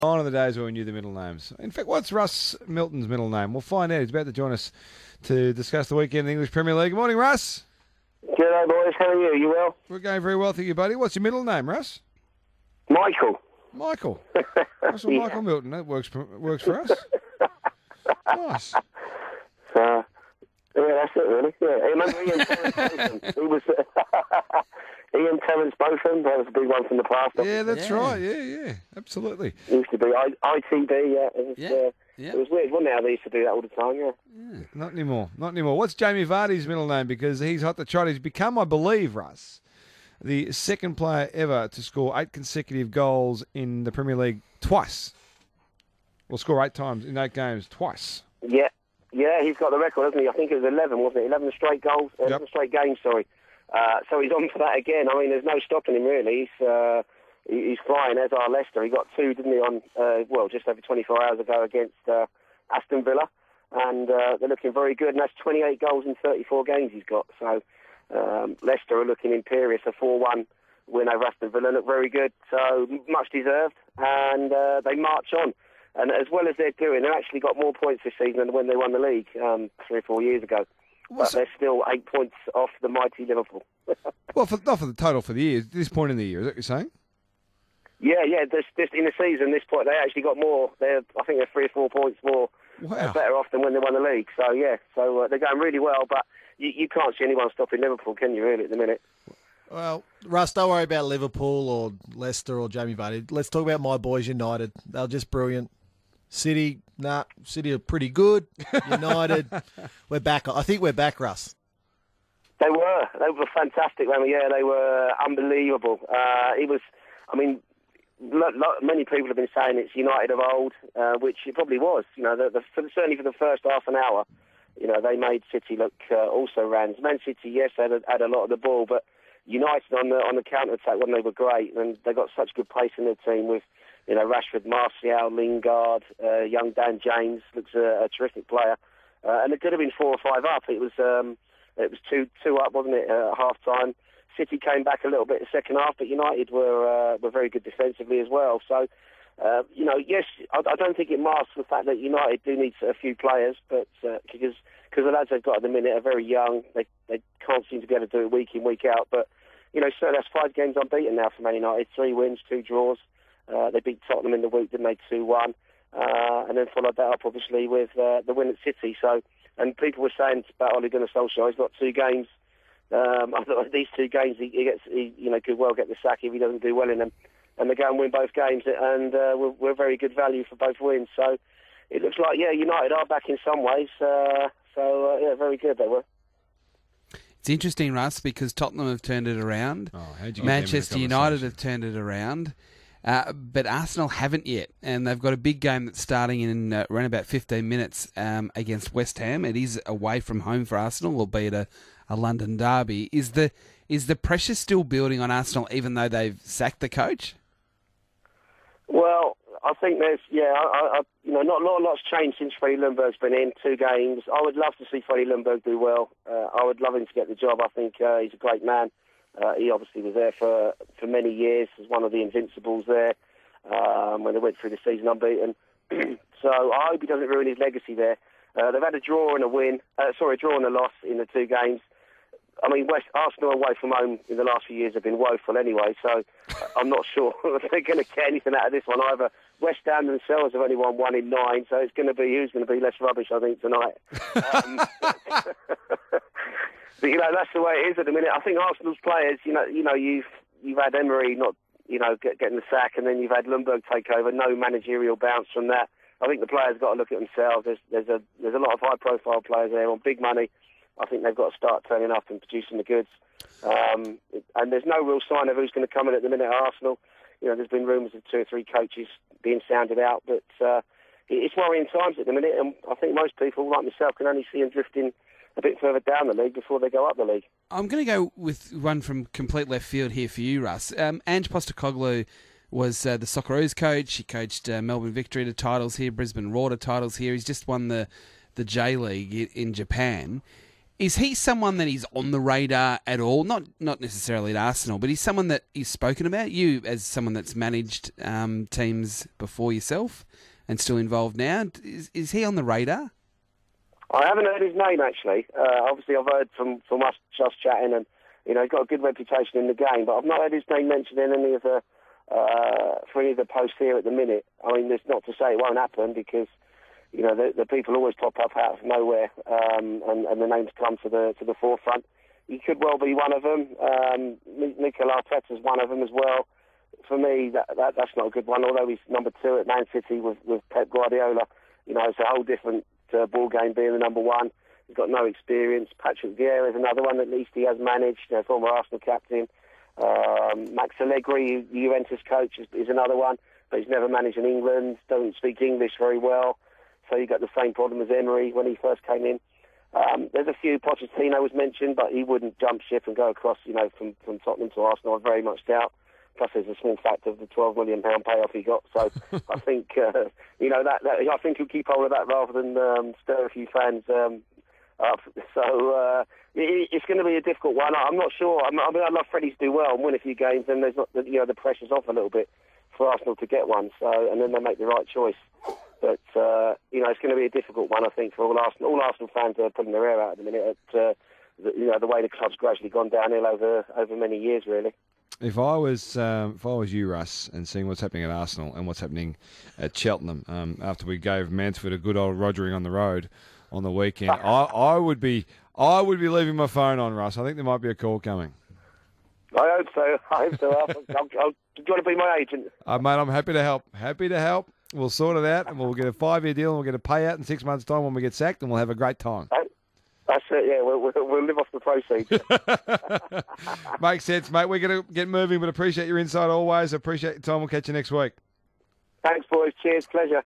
Gone are the days where we knew the middle names. In fact, what's Russ Milton's middle name? We'll find out. He's about to join us to discuss the weekend in the English Premier League. Good morning, Russ. G'day, boys. How are you? You well? We're going very well, thank you, buddy. What's your middle name, Russ? Michael. Michael. Russell Michael Milton. That works for us. Nice. Yeah, that's it, really. Yeah, I remember Ian Terence Botham. He was Ian Terence Botham. That was a big one from the past. Yeah, that's right. Yeah, absolutely. It used to be ITB. Yeah, it was weird, wasn't it? How they used to do that all the time. Yeah. Not anymore. What's Jamie Vardy's middle name? Because he's hot to trot. He's become, I believe, Russ, the second player ever to score 8 consecutive goals in the Premier League twice. Well, score 8 times in 8 games twice. Yeah, he's got the record, hasn't he? I think it was 11, wasn't it? 11 straight goals, 11 straight games, sorry. So he's on for that again. I mean, there's no stopping him, really. He's flying, as are Leicester. He got 2, didn't he, on, just over 24 hours ago against Aston Villa. And they're looking very good. And that's 28 goals in 34 games he's got. So Leicester are looking imperious. A 4-1 win over Aston Villa look very good. So much deserved. And they march on. And as well as they're doing, they've actually got more points this season than when they won the league 3 or 4 years ago. But they're still 8 points off the mighty Liverpool. Well, not for the total for the year. At this point in the year, is that what you're saying? Yeah. This in the season, this point, they actually got more. I think they're 3 or 4 points more better off than when they won the league. So, they're going really well. But you can't see anyone stopping Liverpool, can you, really, at the minute? Well, Russ, don't worry about Liverpool or Leicester or Jamie Vardy. Let's talk about my boys, United. They're just brilliant. City are pretty good. United, we're back. I think we're back, Russ. They were fantastic, yeah, they were unbelievable. Many people have been saying it's United of old, which it probably was. You know, certainly for the first half an hour, you know, they made City look also ran. Man City, yes, had a lot of the ball, but United on the counter attack when they were great, and they got such good pace in their team with, you know, Rashford, Martial, Lingard, young Dan James looks a terrific player, and it could have been 4 or 5 up. It was 2 up, wasn't it? At half time, City came back a little bit in the second half, but United were very good defensively as well. So, yes, I don't think it masks the fact that United do need a few players, but because the lads they've got at the minute are very young, they can't seem to be able to do it week in, week out. But so that's 5 games unbeaten now for Man United, 3 wins, 2 draws. They beat Tottenham in the week, didn't they, 2-1, and then followed that up obviously with the win at City. So, and people were saying about Ole Gunnar Solskjaer, he's got 2 games. I thought these 2 games he could well get the sack if he doesn't do well in them, and they go and win both games, and we're very good value for both wins. So it looks like United are back in some ways. Very good they were. It's interesting, Russ, because Tottenham have turned it around. Manchester United have turned it around. But Arsenal haven't yet, and they've got a big game that's starting in around about 15 minutes against West Ham. It is away from home for Arsenal, albeit a London derby. Is the pressure still building on Arsenal, even though they've sacked the coach? Well, I think there's not a lot's changed since Freddie Ljungberg's been in 2 games. I would love to see Freddie Ljungberg do well. I would love him to get the job. I think he's a great man. He obviously was there for many years as one of the invincibles there when they went through the season unbeaten. So I hope he doesn't ruin his legacy there. They've had a draw and a loss in the 2 games. I mean, Arsenal away from home in the last few years have been woeful anyway, so I'm not sure they're going to get anything out of this one either. West Ham themselves have only won 1 in 9, so it's going to be who's going to be less rubbish, I think, tonight. But that's the way it is at the minute. I think Arsenal's players, you've had Emery not, getting the sack, and then you've had Ljungberg take over. No managerial bounce from that. I think the players got to look at themselves. There's a lot of high-profile players there on big money. I think they've got to start turning up and producing the goods. And there's no real sign of who's going to come in at the minute at Arsenal. There's been rumours of 2 or 3 coaches being sounded out, but it's worrying times at the minute, and I think most people, like myself, can only see them drifting a bit further down the league before they go up the league. I'm going to go with one from complete left field here for you, Russ. Ange Postecoglou was the Socceroos coach. He coached Melbourne Victory to titles here, Brisbane Raw to titles here. He's just won the J-League in Japan. Is he someone that is on the radar at all? Not necessarily at Arsenal, but he's someone that is spoken about. You, as someone that's managed teams before yourself and still involved now, is he on the radar? I haven't heard his name, actually. Obviously, I've heard from us just chatting, and he's got a good reputation in the game, but I've not heard his name mentioned in any of the for any of the posts here at the minute. I mean, it's not to say it won't happen, because the people always pop up out of nowhere, and the names come to the forefront. He could well be one of them. Mikel Arteta's one of them as well. For me, that's not a good one. Although he's number 2 at Man City with Pep Guardiola, it's a whole different ball game being the number 1. He's got no experience. Patrick Vieira is another one. At least he has managed. Former Arsenal captain. Max Allegri, the Juventus coach, is another one, but he's never managed in England. Doesn't speak English very well. So you got the same problem as Emery when he first came in. There's a few. Pochettino was mentioned, but he wouldn't jump ship and go across, from Tottenham to Arsenal. I very much doubt. Plus, there's a small factor of the £12 million payoff he got. So I think, I think he'll keep hold of that rather than stir a few fans up. So it's going to be a difficult one. I'm not sure. I'd love Freddie to do well and win a few games, and there's not, the pressure's off a little bit for Arsenal to get one. So, and then they make the right choice. But, it's going to be a difficult one, I think, for all Arsenal. All Arsenal fans are putting their hair out at the minute at, the way the club's gradually gone downhill over many years, really. If I was you, Russ, and seeing what's happening at Arsenal and what's happening at Cheltenham, after we gave Mansfield a good old rogering on the road on the weekend, I would be leaving my phone on, Russ. I think there might be a call coming. I hope so. Do you want to be my agent? Mate, I'm happy to help. We'll sort it out, and we'll get a 5-year deal, and we'll get a payout in 6 months' time when we get sacked, and we'll have a great time. That's it, yeah. We'll live off the proceeds. Makes sense, mate. We're going to get moving, but appreciate your insight always. Appreciate your time. We'll catch you next week. Thanks, boys. Cheers. Pleasure.